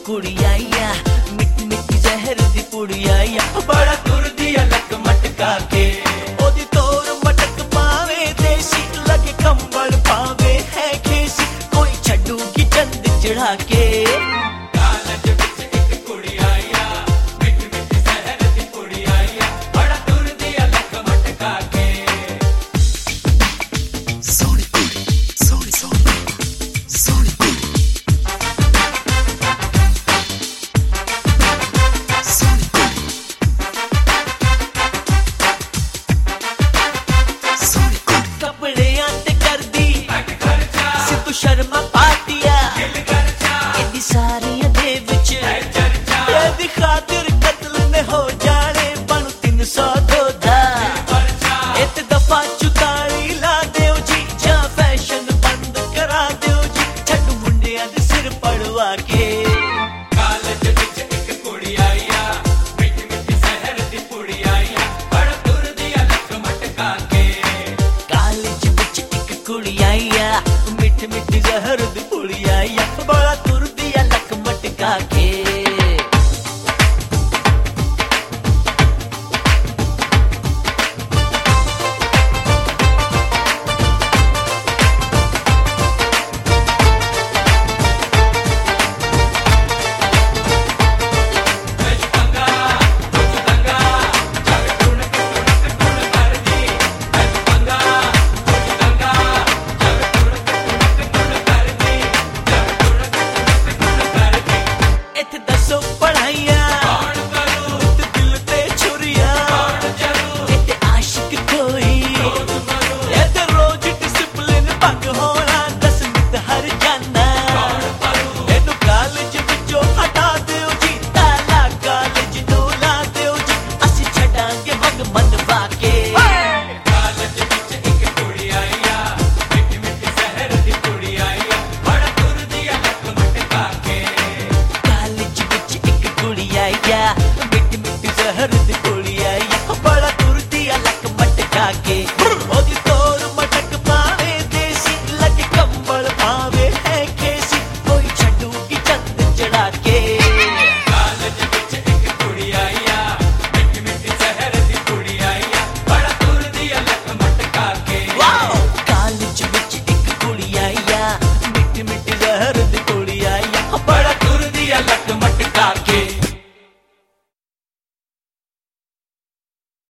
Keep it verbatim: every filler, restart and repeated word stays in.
कुड़ी आई आ मिट्टी मिट्टी जहर दी पुड़ी आई आ बड़ा तुरदी आ लक मटका के ओदी तोर मटक पावे देसी लगे कंबल पावे है खेसी कोई छड्डू की चंद चढ़ा के शर्मा पातिया एदी सारियां दे विच एदी खातिर कत्ल ने हो जाने बन तीन सौ दो दा इत दफा चुताली ला देओ जी जा फैशन बंद करा देओ जी छड्ड मुंडियां दे सिर पड़वा के